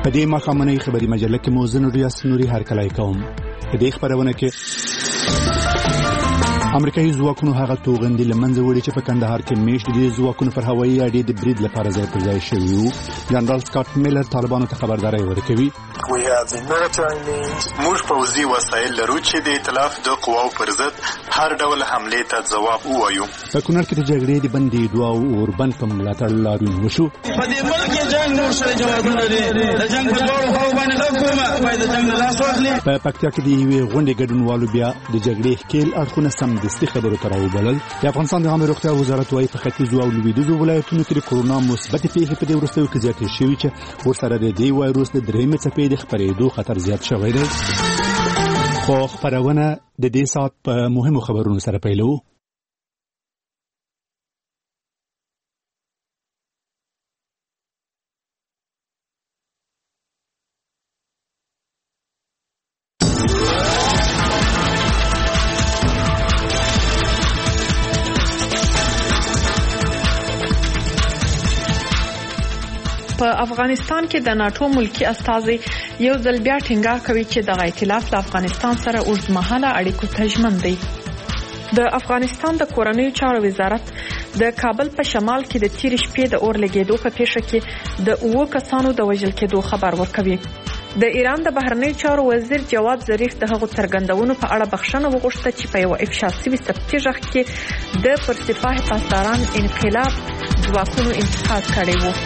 په دې ماښامنۍ خبري مجله کې مو زه نوریاس نوري هرکلی کوم. په دې خبرونه کې امریکایي ځواکونو هغه توغندي له منځه وړي چې په کندهار کې میشت دي. ځواکونو پر هوایي اډې د برید لپاره ځای پر ځای شوي وو. جنرال سکاټ میلر طالبانو ته خبرداری ورکوي. موږ پوځي وسایل لرو چې د ائتلاف د قواو پر ضد هر ډول حملې ته ځواب ووایو. په کونړ کې د جګړې د بندېدو او اوربند په ملاتړ لاریون وشو. په دې ملک کې جنګ نور سره جوابونه لري. د جنګ په دواړو خواو باندې لګومه باید د جنګ نه لاس واخلي. په پکتیا کې د یوې غونډې ګډونوالو بیا د جګړې ښکیل اړخونه سمدستي خبرو ته راوبلل. د افغانستان د عامه روغتیا وزارت وايي په ختیځو او لویدیځو ولایتونو کې د کورونا مثبتې پیښې په دې وروستیو کې زیاتې شوي چې ورسره د دې وایروس د درېیمې څپې د خپرېدو خطر زیات شوی دی. خو خپرونه د دې ساعت په مهمو خبرونو سره پیلوو. په افغانستان کې د ناتو ملکی استازي یو ځل بیا ټینګار کوي چې د ائتلاف د افغانستان سره اوږدمهاله اړیکو ته ژمن دی. د افغانستان د کورنیو چارو وزارت د کابل په شمال کې د تیر شپې د اور لګیدو په پیښه کې د 9 کسانو د وژل کېدو خبر ورکوي. د ایران د بهرنیو چارو وزیر جواد ظریف د هغو څرګندونو په اړه بخښنه وغوښته چې په یو افشا شوي ثبتي غږ کې د پرسپاه پاسداران انقلاب ځواکونو انتقاد کړی و.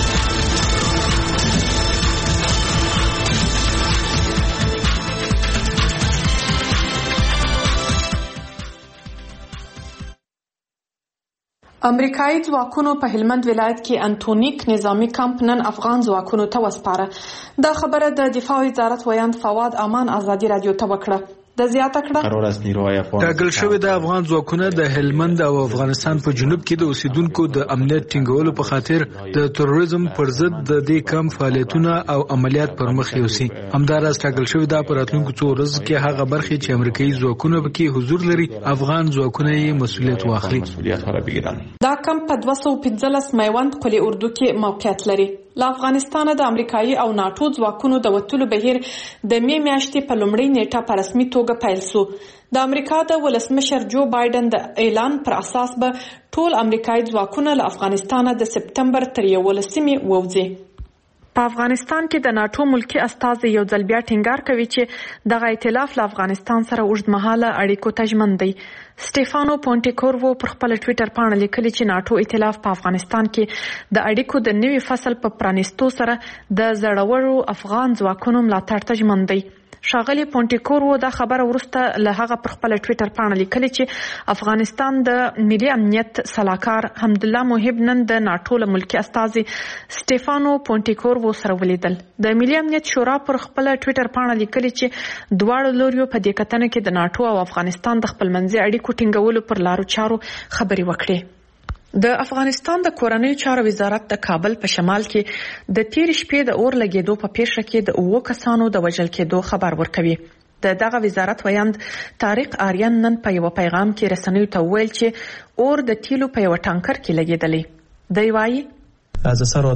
امریکایي ځواکونو په هلمند ولایت کې انټونیک نظامی کمپ نن افغان ځواکونو ته وسپاره. دا خبره د دفاع وزارت ویاند فواد امان ازادي رادیو ته وکړه. د زیاته کړه ټاکل شوی د افغان ځواکونه د هلمند او افغانستان په جنوب کې د اوسیدونکو د امنیت ټینګولو په خاطر د تروریزم پر ضد د دې کم فعالیتونه او عملیات پر مخ یوسي. همداراز ټاکل شوی د راتلونکو څو ورځو کې هغه برخې چې امریکایي ځواکونه پکې حضور لري افغان ځواکونه یې مسؤلیت واخلي. دا کم په 215 میوند قلعه اردو کې موقعیت لري. له افغانستانه د امریکایي او ناتو ځواکونو د وتلو بهیر د می میاشتې په لومړۍ نیټه په رسمي توګه پیل شو. د امریکا د ولسمشر جو بایدن د اعلان پر اساس به ټول امریکایي ځواکونه له افغانستانه د سپتمبر تر 11 ووځي. په افغانستان کې د ناتو ملکی استازي یو ځل بیا ټینګار کوي چې دغه ائتلاف له افغانستان سره اوږدمهاله اړیکو ته ژمن دی. سټيفانو پونټیکورو پر خپل ټوئیټر باندې لیکلي چې ناتو ائتلاف په افغانستان کې د اړیکو د نوي فصل په پرانیستو سره د زړورو افغان ځواکونو ملاتړ ته ژمن دی. ښاغلي پونټیکورو دا خبره وروسته له هغه پر خپل ټوئیټر باندې لیکلي چې افغانستان د ملي امنیت سلاکار حمدالله محب نن د ناتو له ملکی استازي سټيفانو پونټیکورو سره ولیدل. د ملي امنیت شورا پر خپل ټوئیټر باندې لیکلي چې دواړو لوريو په دې کتنه کې د ناتو او افغانستان د خپلمنځي اړیکو ټینګولو پر لارو چارو خبرې وکړي. د افغانستان د کورنیو چارو وزارت د کابل په شمال کې د تیر شپې د اور لګیدو په پیښه کې د 9 کسانو د وژل کېدو خبر ورکوي. دغه وزارت ویاند طارق آریان نن په یو پیغام کې رسنیو ته وویل چې اور د تیلو په یو ټانکر کې لګیدلی. دی وایي د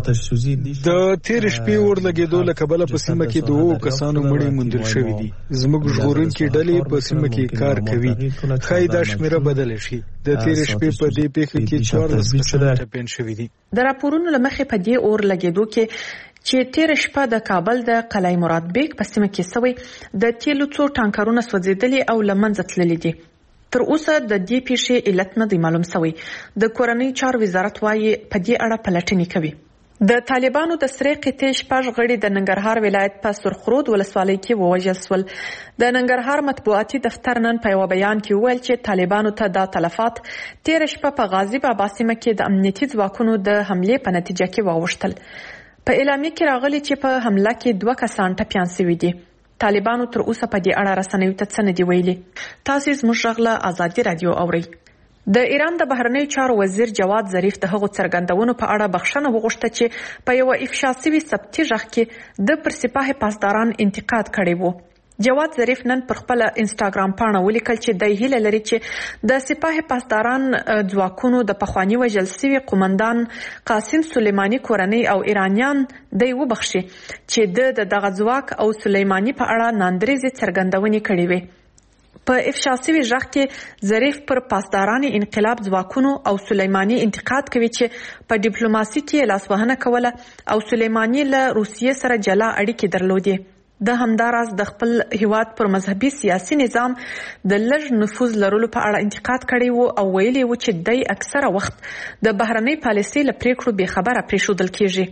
تیر شپې اور لګیدو له کبله په سیمه کې 2 کسانو مړي موندل شوي دي. زموږ ژغورونکي ډلې په سیمه کې کار کوي. ښایي دا شمیره بدله شي. د تیر شپې په دې پیښه کې 14 کسان ټپیان شوي دي. د راپورونو له مخې په دې اور لګیدو کې چې تیر شپه د کابل د قلعه مراد بیگ په سیمه کې سوی د تیلو څو ټانکرونه سوځېدلي او له منځه تللي دي. تر اوسه د دې پیښې علت نه دی معلوم شوی. د کورنۍ چارو وزارت وايي په دې اړه پلټنې کوي. د طالبانو د سرې قطې 6 غړي د ننګرهار ولایت په سرخرود ولسوالۍ کې ووژل شول. د ننګرهار مطبوعاتي دفتر نن په یو بیان کې وویل چې طالبانو ته دا تلفات تیر شپه په غازی بابا سیمه کې د امنیتي ځواکونو د حمله په نتیجه کې واوښتل. په اعلامیه کې راغلي چې په حمله کې 2 کسان ټپیان شوي دي. طالبانو تر اوسه په دې اړه رسنیو ته څه نه دی ویلي. تاسو زموږ غږ ازادي رادیو اورئ. د ایران د بهرنیو چارو وزیر جواد ظریف د هغو څرګندونو په اړه بخښنه وغوښته چې په یو افشا شوي ثبتي غږ کې د پرسپاه پاسداران انتقاد کړی وو. جواد ظریف نن پر خپل انسټاګرام پاڼه ولیکل چې د هیله لري چې د سپاه پاسداران ځواکونو د پخوانی وژل شوی قومندان قاسم سلیمانی کورنۍ او ایرانیان د وبخښي چې د دغه ځواک او سلیمانی په اړه ناندریزي څرګندونې کړې وي. په افشا شوی ژغ کې ظریف پر پاسداران انقلاب ځواکونو او سلیمانی انتقاد کوي چې په ډیپلوماسي کې لاسوهنه کوله او سلیمانی له روسیې سره جلا اړیکې درلودې. د همداراز د خپل هیواد پر مذهبي سیاسي نظام د لږ نفوذ لرلو په اړه انتقاد کړی وو او ویلي وو چې د اکثره وخت د بهرنۍ پالیسۍ له پریکړو بې خبره پریښودل کیږي.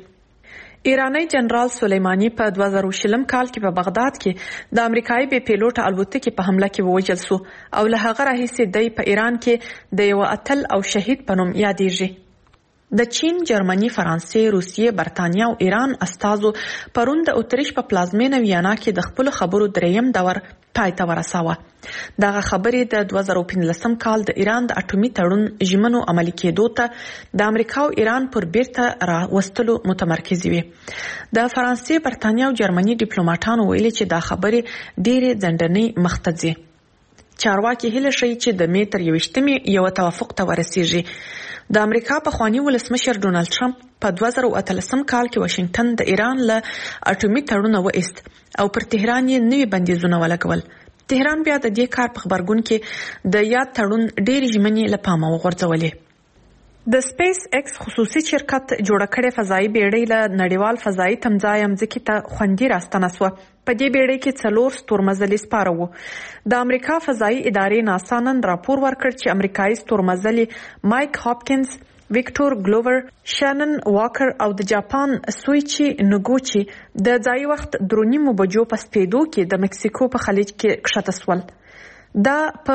ایرانی جنرال سلیمانی په 2020 کال کې په بغداد کې د امریکایي بې پیلوټ الوتکې په حمله کې ووژل شو او له هغه راهیسې دی په ایران کې د یو اتل او شهید په نوم یادېږي. د چین، جرمني، فرانسې، روسیې، برتانیا او ایران استازو پرون د اتریش په پلازمینه ویانا کې د خپل خبرو دریم دور پای ته ورساوه. دغه خبرې د 2015 کال د ایران د اټومي تړون ژمنو عملي کېدو ته د امریکا او ایران پر بیرته راوستلو متمرکز وي. د فرانسې، برتانیا او جرمني ډیپلوماټانو ویلي چې دا خبرې ډېرې ځنډنۍ مخته ځي. چارواکي هیله شي چې د می تر 21 یو توافق ته ورسیږي. د امریکا پخوانی ولسمشر ډونالد ټرمپ په 2013 کال کې واشنگټن د ایران له اټومي تړون وایست او پر تهران یې نوي بندیزونه ولګول. تهران بیا د دې کار په خبرګون کې د یاد تړون ډېر ژمنې له پامه وغورځولې. د سپیس ایکس خصوصي شرکت جوړ کړې فضایي بیړۍ له نړیوال فضایي تمځای مځکې ته خوندي راستنه شوه. په دې بیړۍ کې 4 ستورمزلي سپاره وو. د امریکا فضایي ادارې ناسا نن راپور ورکړ چې امریکایي ستورمزلي مایک هاپکینز، ویکټور ګلوور، شانن واکر او د جاپان سویچی نوګوچی د ځای وخت 3:30 بجو په سپیدو کې د مکسیکو په خلیج کې کښته شول. دا په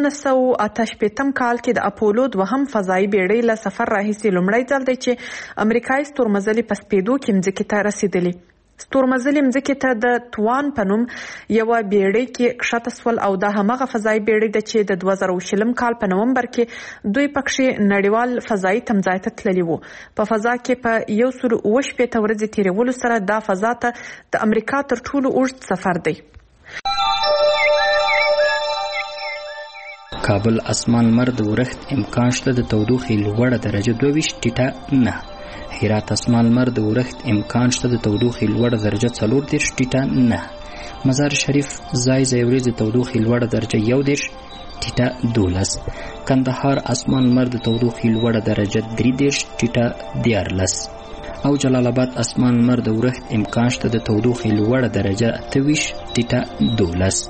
1988 کال کې د اپولو 2 فضایي بیړۍ له سفر راهیسې لومړی ځل دی چې امریکایي ستورمزلي په سپیدو کې مځکې ته رسیدلی. ستورمزلي مځکې ته د توان په نوم یو بیړۍ کې کښته شول او دا همغه فضایي بیړۍ ده چې د 2020 کال په نومبر کې دوی پکښې نړیوال فضایي تمځای ته تللي وو. په فضا کې په 108 ورځې تیرولو سره دا فضا ته د امریکا تر ټولو اوږد سفر دی. کابل اسمان لمر د ورښت امکان شته د تودوخې لوړه درجه 22 ټیټه 9. هرات اسمان لمر د ورښت امکان شته د تودوخې لوړه درجه 34 ټیټه 9. مزار شریف ځای ورځې تودوخې لوړه درجه 11 ټیټه 12. کندهار اسمان لمر د تودوخې لوړه درجه 30 ټیټه 14. او جلال آباد اسمان لمر د ورښت امکان شته د تودوخې لوړه درجه 28 ټیټه 12.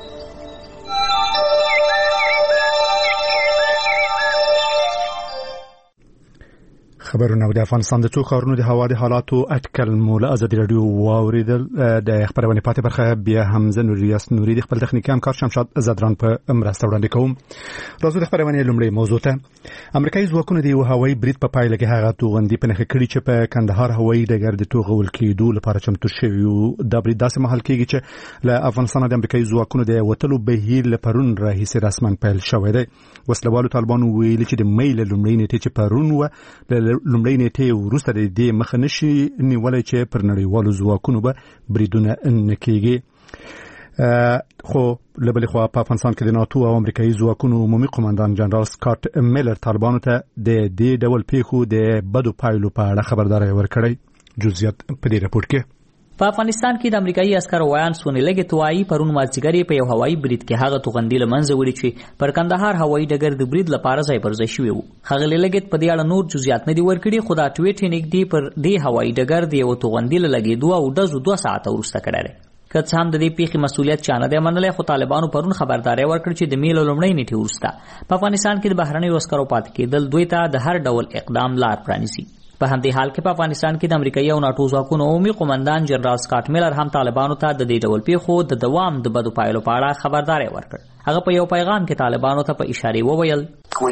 خبرونه د افغانستان د څو ښارونو د هوا د حالاتو اټکل مو له ازادي راډیو واوریدل. د خبرونه پاتې برخه بیا حمزه نوریاس نوري د خپل تخنیکي همکار شمشاد زدران په مرسته وړاندې کوم. راځو د خبرونه لومړی موضوع ته. امریکایي ځواکونه د یو هوایي برید په پایله کې هغه توغندي په نخښه کړي چې په کندهار هوایي ډګر د توغول کېدو لپاره چمتو شوی وو. دا برید داسې مهال کېږي چې له افغانستان د امریکایي ځواکونو د وټلو بهیر لپارون راهیسې رسمن پیل شوی دی. وسلوالو طالبانو ویلي چې د میل لومړی نیټه چې پرون و لومړی نیټه وروسته د دې مخ نشي نیولای چې پر نړیوالو ځواکونو به بریدونه نکېږي. خو لبل خو په افغانستان کې د ناتو او امریکایي ځواکونو عمومي قومندان جنرال سکاټ میلر طالبانو ته د دې ډول پیښو د بدو پایلو په اړه خبرداري ورکړی. جزئیات په دې راپور کې. په افغانستان کې د امریکایي عسکرو وایان سونی لګي توایي پرون مازیګری په یو هوایي برید کې هغه توغندي لمنځه وړي چې پر کندهار هوایي ډګر د برید لپاره ځای پر ځای شوی وو. هغه لګیت په دې اړه نور جزئیات نه دی ورکړي، خو دا ټویټ نږدې پر دې هوایي ډګر د یو توغندي لګیدو او د 2 ساعت وروسته کړی. که څه هم د دې پیښې مسؤلیت چا نه دی منلی، خو طالبانو پرون خبرداری ورکړ چې د میل لومړۍ نیټې وروسته په افغانستان کې د بهرنیو عسکرو پاتې کېدل دوی ته د هر ډول اقدام لار پرانیزي. په همدې حال کې په افغانستان کې د امریکایي او ناتو ځواکونو عمومي قومندان جنرال سکاټ میلر هم طالبانو ته د دې ډول پیښو د دوام د بدو پایلو په اړه خبرداری ورکړ. هغه په یو پیغام کې طالبانو ته په اشاره وویل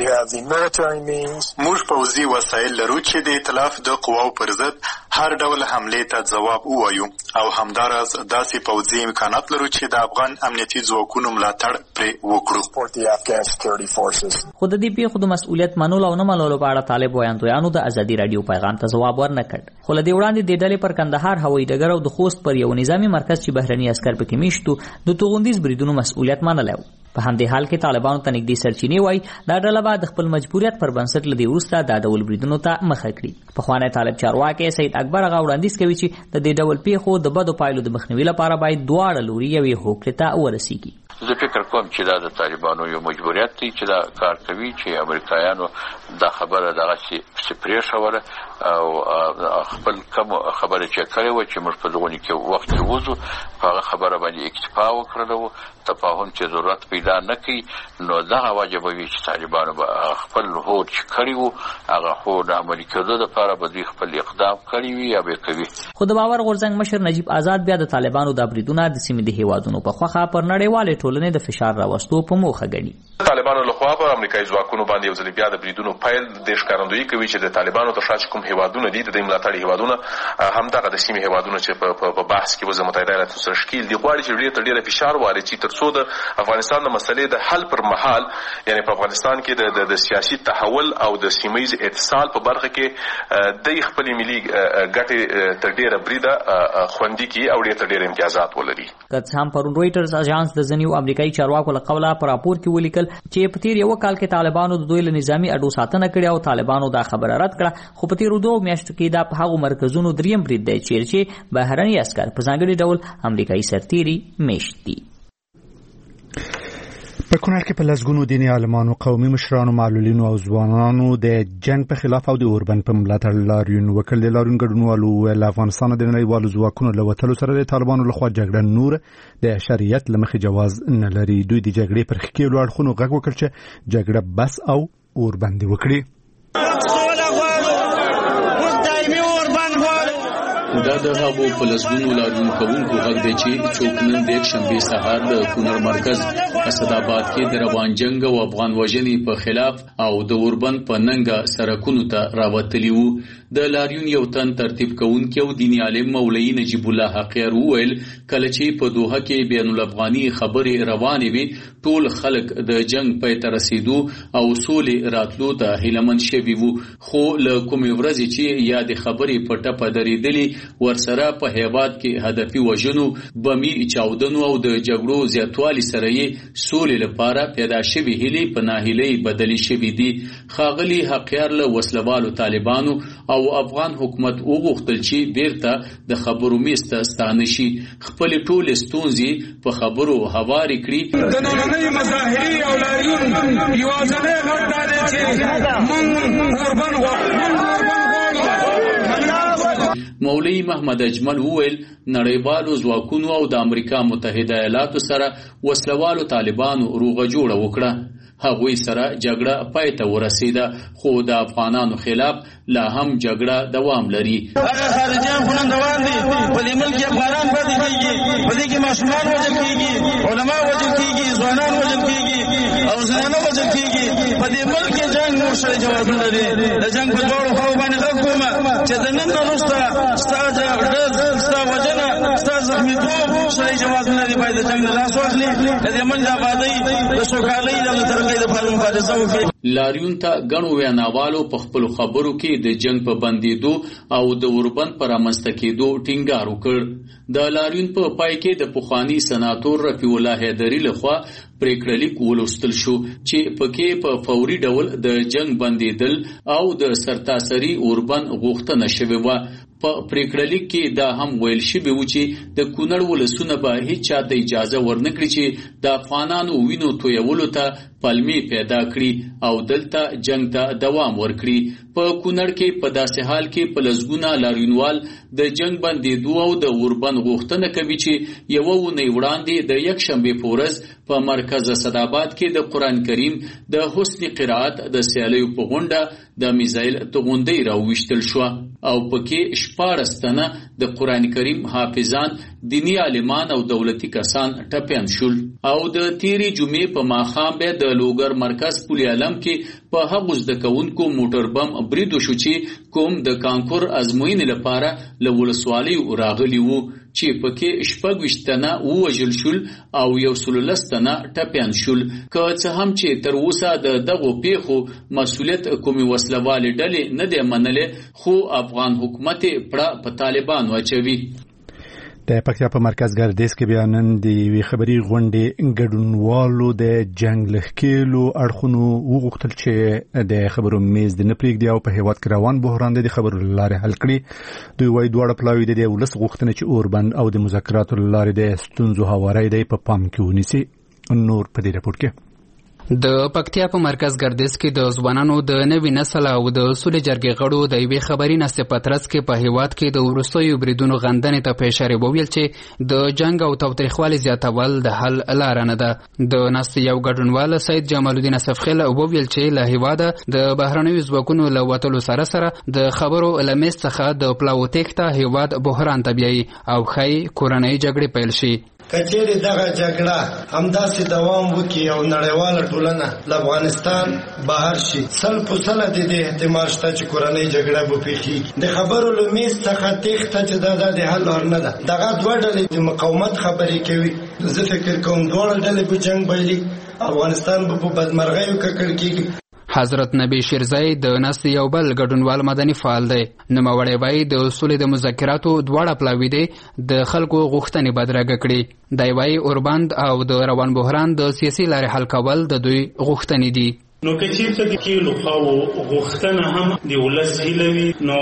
موږ پوځي وسایل لرو چې د ائتلاف د قواو پر ضد هر ډول حمله ته ځواب ووایو او همداراز داسې پوځي امکانات لرو چې د افغان امنیتي ځواکونو ملاتړ پرې وکړو. خو د دې پیښو د مسؤلیت منلو او نه منلو په اړه طالب ویاندویانو د ازادي رادیو پیغام ته ځواب ورنکړ. خو له دې وړاندې د ډلې پر کندهار هوایي ډګر او د خوست پر یو نظامی مرکز چې بهرني عسکر پکې میشتو د توغندیز بریدونو مسؤلیت منلی و. په همدې حال کې طالبانو ته نږدې سرچینې وایي دا ډله به د خپل مجبوریت پر بنسټ له دې وروسته دا ډول بریدونو ته مخه کړي. پخوانی طالب چارواکی سید اکبر هغه وړاندیز کوي چې د دې ډول پیښو د بدو پایلو د مخنیوي لپاره باید دواړه لوري یوې هوکړې ته ورسیږي. زه فکر کوم چې دا د طالبانو یو مجبوریت دی چې دا کار کوي چې امریکایانو دا خبره دغه سپریښوله او خپل کوم خبره چې کړې و چې موږ په دغونی کې وخت کې وځو هغه خبره باندې اکتفا وکړو تفاهم چې ضرورت پیدا نه کړي نو دا واجب وي چې طالبانو خپل هوډ چې کړی وو هغه هوډ عملي کېدو لپاره به دوی خپل اقدام کړی وي یا به کوي. خو د باور غورځنګ مشر نجیب آزاد بیا د طالبانو د بریدونو د سیمې د هیوادونو په خوخه پر نړیوالې ټولنې د فشار راوستو په موخه ګڼي. طالبانو لخوا په امریکایي ځواکونو باندې یو ځل بیا د بریدونو پیل د ښکارندویي کوي چې د طالبانو تر شا کوم هیوادونه دي د ملاتړي هیوادونه همدغه د سیمې هیوادونه چې په بحث کې وزارت متحده ایالاتو سره شکیل دي غواړي چې ډېر فشار واري چې ترڅو د افغانستان د مسلې د حل پر مهال یعنی په افغانستان کې د سیاسي تحول او د سیمایي اتصال په برخه کې د خپل ملي ګټې تر ډیره بریده خوندي کی او ډېر امتیازات ولري. که هم پرون رويټرز اژانس د ځینو امریکایي چارواکو له قوله پر راپور کې ولیکل چې په تیر یو کال کې طالبانو د دوی له نظامی اډو ساتنه کړې او طالبانو دا خبره رد کړه. خو په تیر 2 میاشتو کې دا په هغو مرکزونو دریم برید دی چې بهرني عسکر په ځانګړي ډول امریکایي سرتیري میشت دي. په کونړ کې په لسګونو دیني عالمانو، قومي مشرانو، معلولینو او ځوانانو د جنگ په خلاف او د اوربند په ملاتړ لاریون وکړ. د لاریون ګډونوالو له افغانستان د نړیوالو ځواکونو له وتلو سره د طالبانو لخوا جګړه نور د شریعت له مخې جواز نه لري. دوی د جګړې پر ښکېلو اړخونو غږ وکړ چې جګړه بس او اوربند وکړي. دا د هغو په لسګونو لاریون کوونکو غږ دی چې څوک نن د یکشنبې سهار د کونړ مرکز اسداباد کې د روان جنگ او افغان وژنې په خلاف او د اوربند په ننګه سرکونو ته راوتلي وو. د لاریون یو تن ترتیب کوونکی او دیني عالم مولوي نجیب الله حقیر وویل کله چې په دوحه کې بین الافغاني خبرې روانې وي ټول خلک د جنگ پای ته رسیدو او سولې راتلو ته هیلمن شوي وو. خو له کومې ورځې چې یا د خبرې په ټپه درېدلې ورسره په هیواد کې هدفي وژنو، بمي چاودنو او د جګړو زیاتوالي سره یې سولې لپاره پیدا شوي هیلې په ناهیلۍ بدلې شوي دي. ښاغلي حقیار له وسلوالو طالبانو او افغان حکومت وغوښتل چې بیرته د خبرو میز ته ستانه شي، خپلې ټولې ستونزې په خبرو هوارې کړي. د نننۍ مظاهرې او لاریون یوازینی غږ دا دی چې موږ اوربند غواړو. مولوي محمد اجمل وویل نړیوالو ځواکونو او د امریکا متحده ایالاتو سره وسلوالو طالبانو روغه جوړه وکړه. هغوی سره جګړه پای ته ورسیده خو د افغانانو خلاف لا هم جګړه دوام لري. هغه خارجيان خو نن روان دي په دې ملک کې افغانان پاتې کېږي، په دې کې ماشومان وژل کېږي، علما وژل کېږي، ځوانان وژل کېږي او زنانه وژل کېږي. په دې ملک کې جنگ نور سره جوازونه لري. د جنگ په دواړو خواو باندې غږ کوم چې د نن وروسته ستا جګړه، ستا وژنه، ستا زخمیتوب سره جوازونه لري. باید د جنگ نه لاس واخلي، د دې ملک د آبادۍ، د سوکالۍ او د ترقۍ لپاره مبارزه وکړي. لاریون ته ګڼو ویناوالو په خپلو خبرو کې د جنگ په بندېدو او د اوربند په رامنځته کېدو ټینګار وکړ. د لاریون په پای کې د پخواني سناتور رفیع الله حیدري لخوا پریکړه لیک ولوستل شو چې پکې په فوري ډول د جنگ بندېدل او د سرتاسري اوربند غوښتنه شوې وه. په پریکړه لیک کې دا هم ویل شوی و چې د کونړ ولسونه به هیڅ چاته اجازه ورنکړي چې د افغانانو وینو تویولو ته پلمې پیدا کړي او دلته جنگ ته دوام ورکړي. په کونړ کې په داسې حال کې په لسګونه لاریونوال د جنگ بندېدو او د اوربند غوښتنه کوي چې یوه اونۍ وړاندې د یکشنبې په ورځ په مرکز اسداباد کې د قرآن کریم د حسن قرائت د سیالیو په غونډه د میزایل توغندۍ راوویشتل شو او پکې 14 تنه د قرآن کریم حافظان، دینی عالمان او دولتي کسان ټپیان شول. او د تیری جمعې په ماښام به د لوګر مرکز پل علم کې په هغو زده کوونکو موټر بم برید وشو چې کوم د کانکور ازموینې لپاره له ولسوالیو راغلي وو، چې پکې 26 تنه ووژل شول او 110 تنه ټپیان شول. که څه هم چې تر اوسه د دغو پیښو مسؤلیت کومې وسلوالې ډلې نه دی منلې، خو افغان حکومت پړه په طالبانو اچوي. د پکتیا په مرکز ګردیز کې بیا نن د یوې خبري غونډې ګډونوالو د جنگ له ښکېلو اړخونو وغوښتل چې د خبرو میز د نه پرېږدي او په هېواد کې روان بحران د خبرو له لارې حل کړي. دوی وایي دواړه پلاوي د ولس غوښتنه چې اوربند او د مذاکراتو له لارې د ستونزو هواری دی په پام کې ونیسي. نور په دې راپور کې د پکتیا په مرکز ګردیز کې د ځوانانو د نوي نسل او د سولې جرګې غړو د یوې خبري نستې په ترڅ کې په هیواد کې د وروستیو بریدونو غندنې ته په اشاره وویل چې د جنگ او تاوتریخوالي زیاتول د حل لاره نه ده. د نستې یو ګډونوال سید جمال الدین اسفخیل وویل چې له هیواده د بهرنیو ځواکونو له وتلو سره سره د خبرو له میز څخه د پلاو تېښته هیواد بحران ته بیایي او ښایي کورنۍ جګړې پیل شي. کچېرې دغه جګړه همداسې دوام وکړي او نړیواله ټولنه له افغانستان بهر شي، سل په سله د دې احتمال شته چې کورنۍ جګړه به پیښیږي. د خبرو له میز څخه تېښته چې دا د حل لار نه ده. دغه دوه ډلې د مقاومت خبرې کوي. زه فکر کوم دواړه ډلې به جنګ بایلي، افغانستان به په بدمرغیو ککړ کېږي. حضرت نبی شیرزی د نستې یو بل ګډونوال مدني فعال دی. نوموړی وایي د سولې د مذاکراتو دواړه پلاوي دی د خلکو غوښتنې بدرګه کړي. دی وایي اوربند او د روان بحران د سیاسي لارې حل کول د دوی غوښتنې دي. نو که چېرته د کېلو خواو غوښتنه هم د ولس هیله وي، نو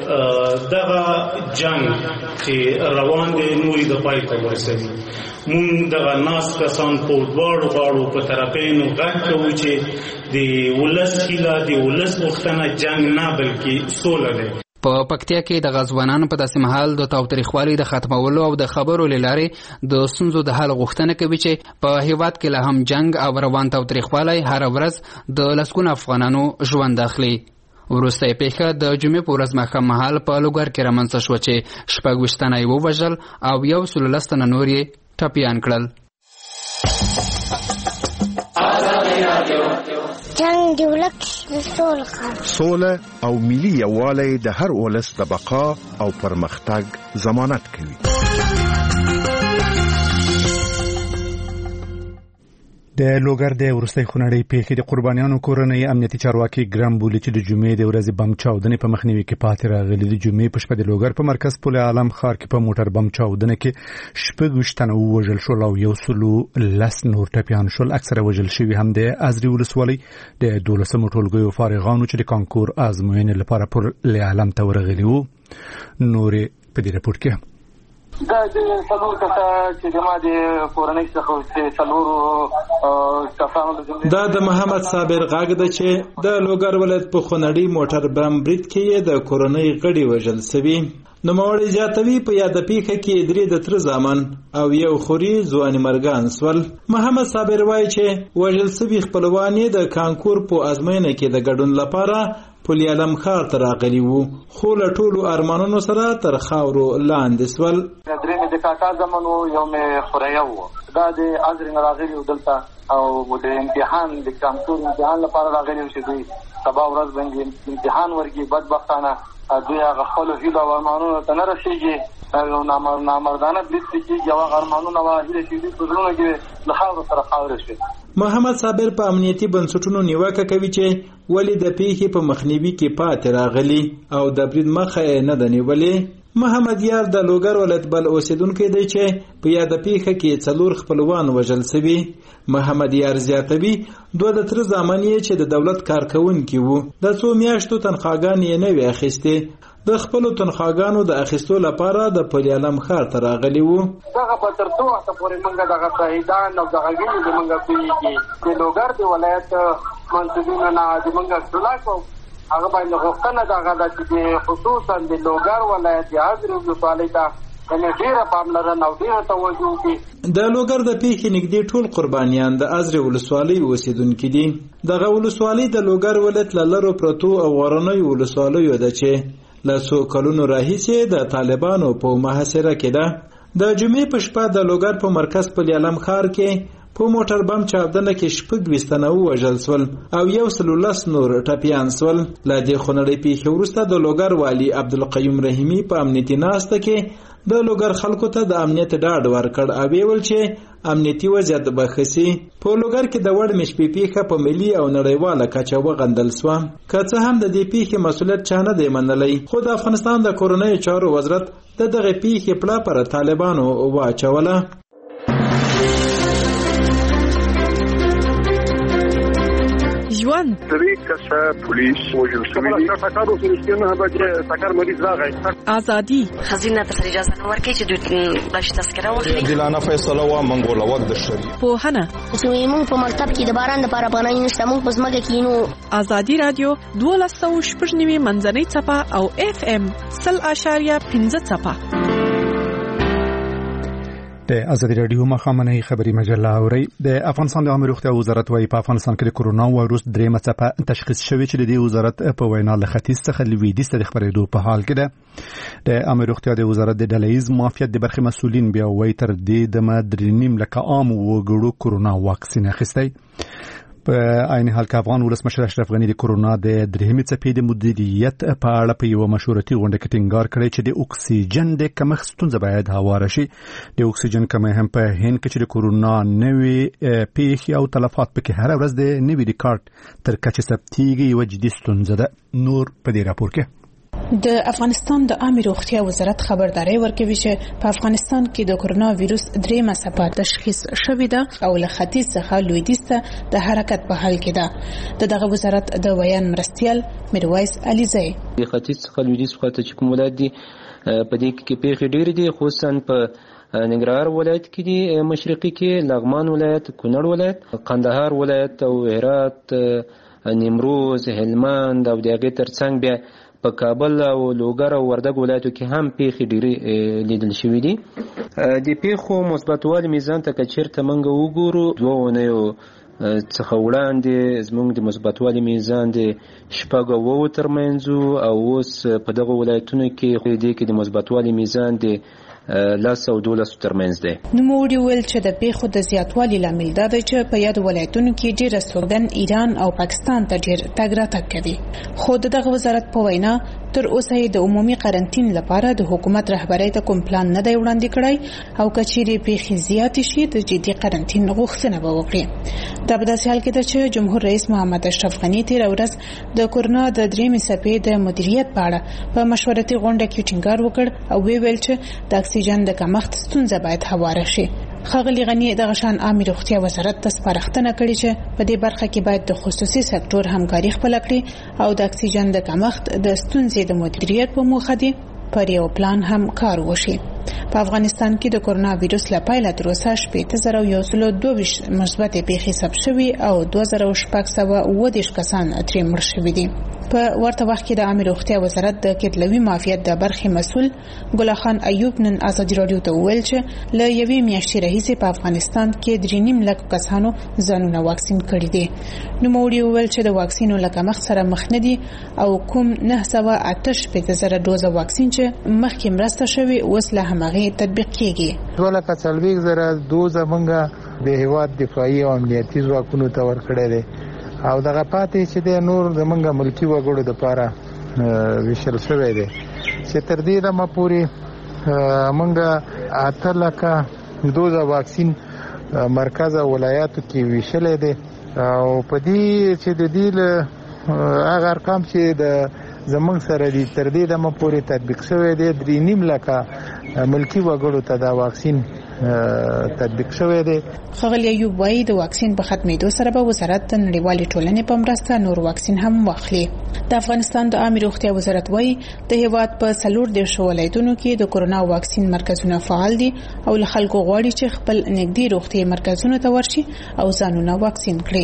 دغه جنګ چې روان دی نورې د پای ته ورسوي. مونږ دغه ناست کسان په دواړو غاړو په طرفینو غږ کوو چې د ولس هیله، د ولس غوښتنه جنګ نه بلکې سوله دی. په پکتیا کې د ځوانانو په داسې مهال د تاوتریخوالي د ختمولو او د خبرو له لارې د ستونزو د حل غوښتنه کوي چې په هیواد کې لا هم جنگ او روان تاوتریخوالی هر ورځ د لسګونو افغانانو ژوند اخلي. وروستی پیښه د جمعې په ورځ ماښام مهال په لوګر کې رامنځته شوه چې 26 تنه یې ووژل او 110 تنه نور یې ټپیان کړل. جنگ دی ولک سوله او ملي یووالی د هر ولس د بقا او پرمختګ ضمانت کوي. د لوګر د وروستۍ خونړۍ پیښې د قربانیانو کورنۍ امنیتي چارواکي ګرام بولي چې د جمعې د ورځې بم چاودنې په مخنیوي کې پاتې راغلي. د جمعې په شپه د لوګر په مرکز پل عالم ښار کې په موټر بم چاودنه کې 26 تنه ووژل شول او 110 نور ټپیان شول. اکثره وژل شوي هم د ازرې ولسوالۍ د 12 ټولګیو فارغانو چې د کانکور ازموینې لپاره پل عالم ته ورغلي وو. نورې په دې راپور کې دا د څلور کسه چې جما د کورنۍ څخه څلورو کسانو دا د محمد صابر غاګ ده چې د لوګر ولایت په خونړي موټر بم برید کې د کورنۍ غړي وژل شوي. نوموړی زیاتوي په یاد پیښه کې 3 د تر زامن او یو خوري ځواني مرګان سول. محمد صابر وایي چې وژل شوي خپلوان د کانکور په ازموینه کې د ګډون لپاره پل علم ښار ته راغلي وو، خو له ټولو ارمانونو سره تر خاورو لاندې سول. درې مې د کاکا زمن وو، یو مې خوریا وو. دا د ازرې نه راغلي وو دلته او د امتحان د کانکور امتحان لپاره راغلي وو چې دوی سبا ورځ باندې امتحان ورکړي. بدبختانه دوی هغه خپلو هیلو او ارمانونو ته نه رسېږي. یو نامردانه برید کېږي او هغه ارمانونه او هیلې چې دوی په زړونو کې له خاورو سره خاورې شوې. محمد صابر په امنیتي بنسټونو نیوکه کوي چې ولې د پیښې په مخنیوي کې پاتې راغلي او د برید مخه نه ده نیولې. محمد یار د لوګر ولایت بل اوسیدونکی دی چې په یاد پیښه کې 4 خپلوان وژل شوي. محمد یار زیاتوي 2 د تر زامن یې چې د دولت کارکونکي وو د 2 میاشتو تنخواګانې یې نه وی اخیستې. د خپل تنخواګانو د اخیستو لپاره د پلیالم ښار ته راغلی وو. دغه په تر څو وخت پورې موږ دغه شهیدان او دغه وینې د موږ پیږي د لوګر د ولایت منصبینو نه د موږ اصلاح کوو. هغه باندې غوښتنه دغه ده چې خصوصا د لوګر ولایت د حضرت ولسوالۍ ته ډېره پاملرنه او ډېره توجه وکړي. د لوګر د پیښې نږدې ټول قربانیان د ازرې ولسوالۍ اوسیدونکي دي. دغه ولسوالۍ د لوګر ولایت له لرو پرتو او غرنیو ولسوالیو ده چې له څو کلونو راهیسې د طالبانو په محاصره کې ده. د جمعې په شپه د لوګر په مرکز پلیالم ښار کې په موټر بم چاودنه کې 26 تنه وژل شول او 110 نور ټپیان شول. له دې خونړۍ پیښې وروسته د لوګر والی عبدالقیوم رحیمي په امنیتي ناسته کې د لوګر خلکو ته د امنیت ډاډ ورکړ او ویل چې امنیتي وضعیت به ښه شي. په لوګر کې د وړ مشپې پیښه په ملي او نړیواله کچه وغندل شوه. که څه هم د دې پیښې مسؤلیت چا نه دی منلی، خو د افغانستان د کورنیو چارو وزارت د دغه پیښې پړه پر طالبانو واچوله. ژوند درې کسه پولیس وژل شوي دي. ټکر وسو نه به ټکر مریض راغی. ازادي خزینه ته اجازه نه ورکړي چې دوی راشي تذکره واخلي. دلانه فیصله وا منګول وخت د شری پوهنه چې موږ په مکتب کې د باران لپاره افغانۍ نشته، موږ په ځمکه کې نو. ازادي رادیو 12.9 منځنۍ څپه او FM 0.5 څپه. د ازادي رادیو مخامنه خبري مجله اوري. د افغانستان د عامه روغتیا وزارت وايي په افغانستان کې د کورونا وایروس درېمه څپه تشخیص شوې چې د وزارت په وینا له ختیځ څخه لویدیځ ته د خبرېدو په حال کې ده. د عامه روغتیا د وزارت د ډلهییز معافیت د برخې مسؤلین بیا وایي تر دې دمه 3.5 لکه عام وګړو کورونا واکسین اخیستی. په عین حال کې افغان ولسمشر اشرف غنی د کورونا د درېمې څپې د مدیریت په اړه په یو مشورتي غونډه کې ټینګار کړی چې د اکسیجن د کمښت ستونزه باید هواره شي. د اکسیجن کمی هم په هند کې چې د کورونا نوې پیښې او تلفات پکې هر ورځ د نوي ریکارډ تر کچې ثبتېږي یوه جدي ستونزه ده. نور په دې راپور کې د افغانستان د عامه روغتیا وزارت خبرداري ورکوي چې په افغانستان کې د کورونا وایروس درېمه څپه تشخیص شوې ده او له ختیځ څخه لویدیځ ته د حرکت په حال کې ده. دغه وزارت د ویان مرستیال میرویس علیزی د ختیځ څخه لویدیځ خواته چې کوم ولایت دي په دې کې پیښې ډېرې دي، خصوصا په ننګرهار ولایت کې دي، مشرقي کې لغمان ولایت، کونړ ولایت، قندهار ولایت او هرات، نیمروز، هلمند او دغه ترڅنګ بیا په کابل او لوګر او وردګ ولایتو کې هم پیښې ډېرې لیدل شوې دي. د پیښو مثبتوالي میزان ته که چېرته موږ وګورو 2 اونیو څخه وړاندې زموږ د مثبتوالي میزان د 6 ترمنځ او اوس په دغه ولایتونو کې د مثبتوالي میزان د 10 او 12 ترمنځ دی. نوموړي ویل چې د پیښو د زیاتوالي لامل دا دی چې په یاد ولایتونو کې ډېر سودان ایران او پاکستان ته ډېر تګ راتګ کوي. خو دغه وزارت په وینا تر اوسه د عمومي قرنټین لپاره د حکومت رهبرۍ ته کوم پلان نه دی وړاندې کړی او کچېرې پیښې زیاتې شي د جدي قرنټین غوښتنه به وکړي. دا په داسې حال کې ده چې جمهور رئیس محمد اشرف غنی تېره ورځ د کورونا د درېمې څپې د مدیریت په اړه په مشورتي غونډه کې ټینګار وکړ او ویل چې د اکسیجن د کمښت ستونزه باید هواره شي. ښاغلي غنی دغه شان عامه روغتیا وزارت ته سپارښتنه کړې چې په دې برخه کې باید د خصوصي سکتور همکاري خپله کړي او د اکسیجن د کمښت د ستونزې د مدیریت په موخه دی پر یو پلان هم کار وشي. په افغانستان کې د کورونا وایروس له پیله تر اوسه 8,122 مثبتې پیښې ثبت شوې او 2,630 کسان ترې مړه شوي دي. په ورته وخت کې د عامه روغتیا وزارت د کتلوي معافیت د برخې مسؤل ګل خان ایوب نن ازادي رادیو ته وویل چې له یوې میاشتې راهیسې په افغانستان کې 3.5 لک کسانو ځانونه واکسین کړي دي. نوموړي وویل چې د واکسینو له کمښت سره مخ نه دي او کوم 958,000 ډوزه واکسین چې مخکې مرسته شوې اوس له همغې تطبیق کیږي. 2,40,000 دوزه مونږه د هیواد دفاعي او امنیتي ځواکونو ته ورکړې دي او دغه پاتې چې د نور د مونږه ملکی وګړو لپاره ویشل شوی دی چې تر دې دمه پورې مونږه 8 لکه دوزه واکسین مرکز او ولایاتو کې ویشلې دي او په دې چې د دې هغه ارقام چې د زمونږ سره دی تر دې دمه پورې تطبیق شوی دی 3.5 لکه ملکی وګړو ته دا واکسین تطبیق شوی دی. ښاغلی ایوب وایي د واکسین په ختمېدو سره به وزارت د نړیوالې ټولنې په مرسته نور واکسین هم واخلي. د افغانستان د عامه روغتیا وزارت وایي د هیواد په 14 ولایتونو کې د کورونا واکسین مرکزونه فعال دي او له خلکو غواړي چې خپل نږدې روغتي مرکزونو ته ورشي او ځانونه واکسین کړي.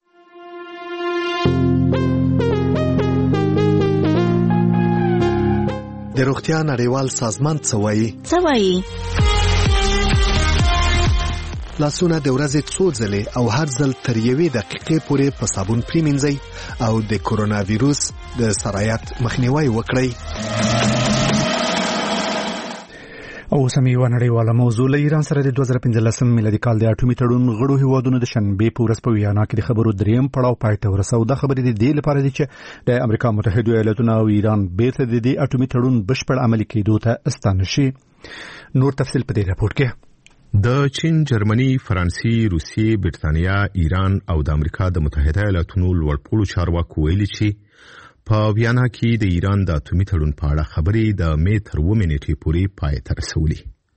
د روغتیا نړیوال سازمان څه وایي؟ لاسونه د ورځې څو ځلې او هر ځل تر 1 دقیقې پورې په صابون پریمنځئ او د کورونا ویروس د سرایت مخنیوي وکړئ. او سمي ونړیواله موضوع له ایران سره د 2015 میلادي کال د اټومي تړون غړو هیوادونو د شنبې په ورځ په ویانا کې د خبرو دریم پړاو پای ته ورساو. دا خبرې د دې لپاره دي چې د امریکا متحده ایالاتونو او ایران بیرته د دې اټومي تړون بشپړ عملي کېدو ته استانه شي. نور تفصیل په دې راپور کې. د چین، جرمني، فرانسې، روسیې، برتانیا، ایران او د امریکا د متحده ایالاتونو لوړپوړو چارواکو ویلي چې په ویانا کې د ایران د اټومي تړون په اړه خبرې د مې تر 2 نیټې پورې پای ته رسولي.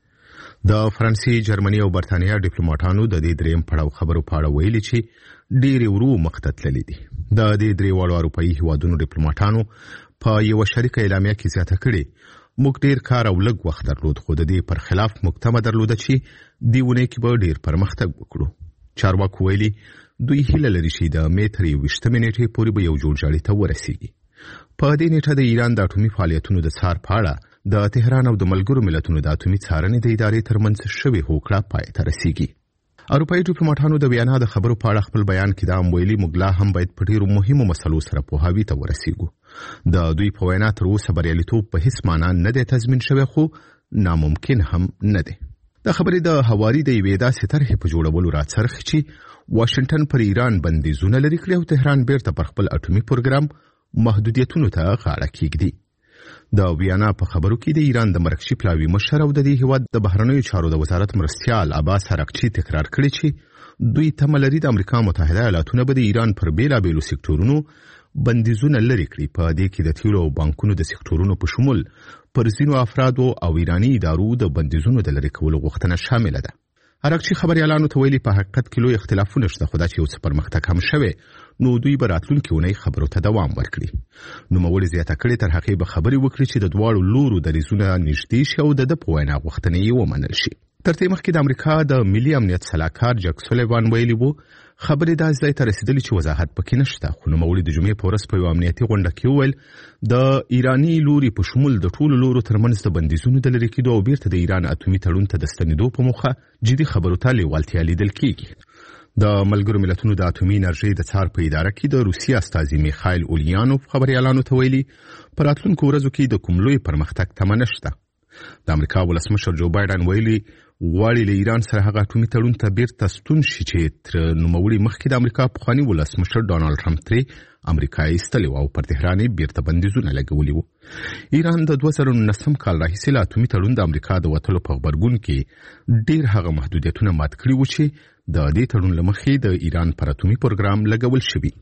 د فرانسې، جرمني او برتانیا ډیپلوماټانو د دې دریم پړاو خبرو په اړه ویلي چې ډېر ورو مخ ته تللي دي. د دې درېواړو اروپایي هیوادونو ډیپلوماټانو په یو شریکه اعلامیه کې زیاته کړې موږ ډېر کار او لږ وخت درلود خو د دې پر خلاف موږ تمه درلوده چې دیونه کې به ډېر پرمختګ وکړو. چارواکو ویلي دوی هیله لري چې د مې تر 20 نیټې پورې به یو جوړجاړي ته ورسیږي. په دې نیټه د ایران د اټومي فعالیتونو د څار په اړه د تهران او د ملګرو ملتونو د اټومي څارنې د ادارې ترمنځ شوې هوکړه پای ته رسیږي. اروپایي ډیپلوماټانو د ویانا د خبرو په اړه خپل بیان کې دا هم ویلي موږ لا هم باید په ډېرو مهمو مسلو سره پوهاوي ته ورسیږو. د دوی په وینا تر اوسه بریالیتوب په هیڅ معنا نه دی تضمین شوی خو ناممکن هم نه دی. د خبرې د هواري د یوې داسې طرحې په جوړولو راڅرخي چې واشنگټن پر ایران بندیزونه لري کړي او تهران بیرته پر خپل اټومي پروګرام محدودیتونو ته غاړه کېږدي. د ویانا په خبرو کې د ایران د مرکزي پلاوي مشر او د دې هیواد د بهرنیو چارو د وزارت مرستیال عباس حرکچي تکرار کړی چې دوی تمه لري د امریکا متحده ایالاتونو به د ایران پر بیلابیلو سکتورونو بندیزونه لري کړي. په دې کې د تیلو او بانکونو د سکتورونو په شمول پر ځینو افرادو او ایرانی ادارو د بندیزونو د لري کولو غوښتنه شامله ده. حرکچي خبريالانو ته ویلي په حقیقت کې لوی اختلافونه شته خو دا چې یو څه پرمختګ هم شوی نو دوی به راتلونکي اونۍ خبرو ته دوام ورکړي. نوموړي زیاته کړې تر هغې به خبرې وکړي چې د دواړو لورو دریځونه نږدې شي او د ده په وینا غوښتنې یې ومنل شي. تر دې مخکې د امریکا د ملي امنیت سلاکار جک سولیوان ویلي وو خبرې داسې ځای ته رسیدلې چې وضاحت پکې نشته. خو نوموړي د جمعې په ورځ په یو امنیتي غونډه کې وویل د ایراني لوري په شمول د ټولو لورو ترمنځ د بندیزونو د لرې کېدو او بیرته د ایران اټومي تړون ته د ستنېدو په موخه جدي خبرو ته لیوالتیا لیدل کېږي. د ملګرو ملتونو د اټومي انرژۍ د څار په اداره کې د روسیې استازي میخایل اولیانوف خبريالانو ته ویلي په راتلونکو ورځو کې د کوم لوی پرمختګ تمه نشته. د امریکا ولسمشر جو بایدن ویلي غواړي له ایران سره هغه اټومي تړون ته بیرته ستون شي چې تر نوموړي مخکې د امریکا پخواني ولسمشر ډانالډ ټرمپ ترې امریکا ایستلی او پر تهران بیرته بندیزونه لګولي وو. ایران د 2019 کال راهیسې له اټومي تړون د امریکا د وتلو په غبرګون کې ډېر هغه محدودیتونه مات کړي وو چې د دې تړون له مخې د ایران پر اټومي پروګرام لګول شوی.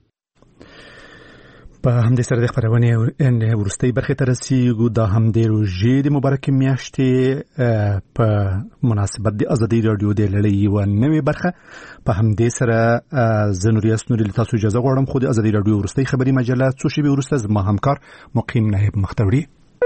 په همدې سره د خبرونې ورستۍ برخې ته رسیږو. د همدې روژې د مبارکې میاشتې په مناسبت د ازادي راډیو د لړۍ یوه نوې برخه په همدې سره زه نوریاس نوري له تاسو اجازه غواړم خو د ازادي راډیو ورستۍ خبري مجله څو شېبې وروسته زما همکار مقیم نایب مخ ته وړي.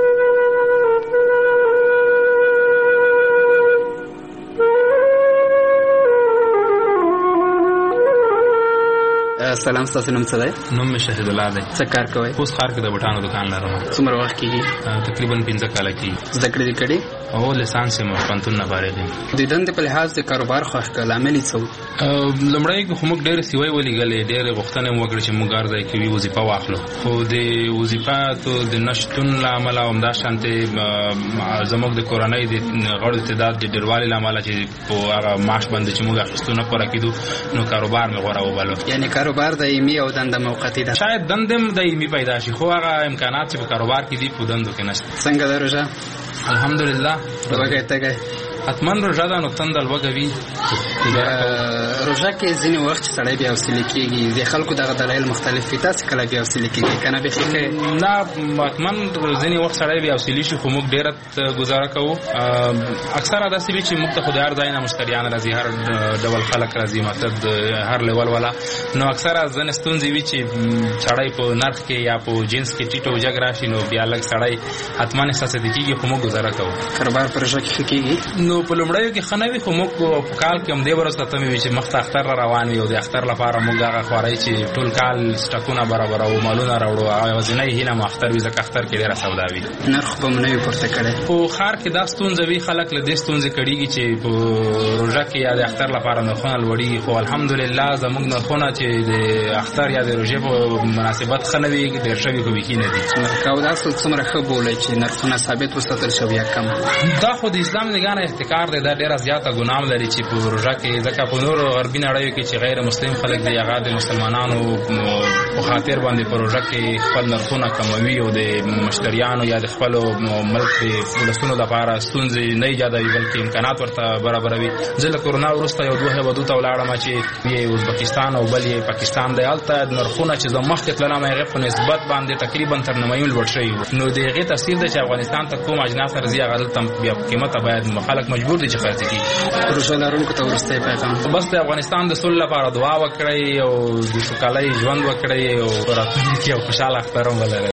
سلام، ستاسو نوم څه دی؟ نوم مې شهید الله دی. څه کار کوئ؟ اوس ښار کې د بوټانو دکان لرم. څومره وخت کېږي؟ تقریبا 15 کاله کېږي. زده کړې دې کړې؟ او لیسانس یې مې پوهنتون نه فارغ یم. د دندې په لحاظ د کاروبار خوښ کړل عملي څه و؟ لومړی خو موږ ډېرې سیوۍ ولېږلې، ډېرې غوښتنې مو وکړې چې موږ هر ځای کې وظیفه واخلو، خو د وظیفاتو د نشتون له امله او همداشانتې زموږ د کورنۍ د غړو تعداد د ډېروالي له امله چې په هغه معاش باندې چې موږ اخیستو نه پوره کېدو نو کاروبار مې غوره وبلو. یعنې کاروبار دایمي او دنده موقتي ده؟ شاید دندم دایمي پیدا شي خو هغه امکانات چې په کاروبار کې دي په دندو کې نشته. څنګه ده روژه؟ الحمدلله. وږی تږی؟ حتما روژه ده نو تنده لوږه وي. روژه کې ځینې وخت چې سړی بیا حوصلې کېږي د خلکو دغه دلایل مختلف وي تاسې کله بیا حوصلې کېږي که نه بیخي نه حتما ځینې وخت سړی بیا حوصلې شي خو موږ ډېره ګزاره کوو اکثره داسې وي چې موږ ته خو د هر ځای نه مشتریان راځي هر ډول خلک راځي مطلب هر لیول والا نو اکثره ځینې ستونزې وي چې سړی په نرخ کې یا په جنس کې ټیټ او جګ راشي نو بیا لږ سړی حتما احساساتي کېږي خو موږ ګزاره کوو کاروبار په روژه کې ښه کېږي نو په لومړیو کې ښه نه وي خو موږ په کال کې همدې ورځ ته تمې وي چې مخته اختر را روان وي او د اختر لپاره موږ هغه خوارۍ چې ټول کال سټکونه برابروو مالونه راوړو هغه یوازینۍ هیله مو اختر وي ځکه اختر کې ډېره سودا وي نرخ به مو نه وي پورته کړی په ښار کې دا ستونزه وي خلک له دې ستونزې کړېږي چې په روژه کې یا د اختر لپاره نرخونه لوړېږي خو الحمدلله زموږ نرخونه چې د اختر یا د روژې په مناسبت ښه نه وي ډېر شوي خو بیخي نه دي او دا څومره ښه بولئ چې نرخونه ثابت وساتل شو یا کم دا خو د اسلام نګانه احتکار دی دا ډېره زیاته ګناه لري چې په روژه کې ځکه په نورو غربي نړیو کې چې غیر مسلم خلک دی هغه د مسلمانانو په خاطر باندې په روژه کې خپل نرخونه کموي او د مشتریانو یا د خپلو ملک د ولسونو لپاره ستونزې نه ایجادوي بلکې امکانات ورته برابروي زه له کورونا وروسته یو دوه هېوادو ته ولاړم چې یې ازبکستان او بل یې پاکستان دی هلته نرخونه چې زه مخکې تللم هغې په نسبت باندې تقریبا تر نیمایي لوړ شوي وو نو د هغې تاثیر دی چې افغانستان ته کوم اجناس راځي هغه دلته بیا په قیمته باید خلک مجبور دي چې خرڅ کړي روژه لرونکو ته وروستی پیغام بس د افغانستان د صلح لپاره دعا وکړئ او د سوکالۍ ژوند وکړئ او په راتلونکي کې یو خوشحاله اختر هم ولرئ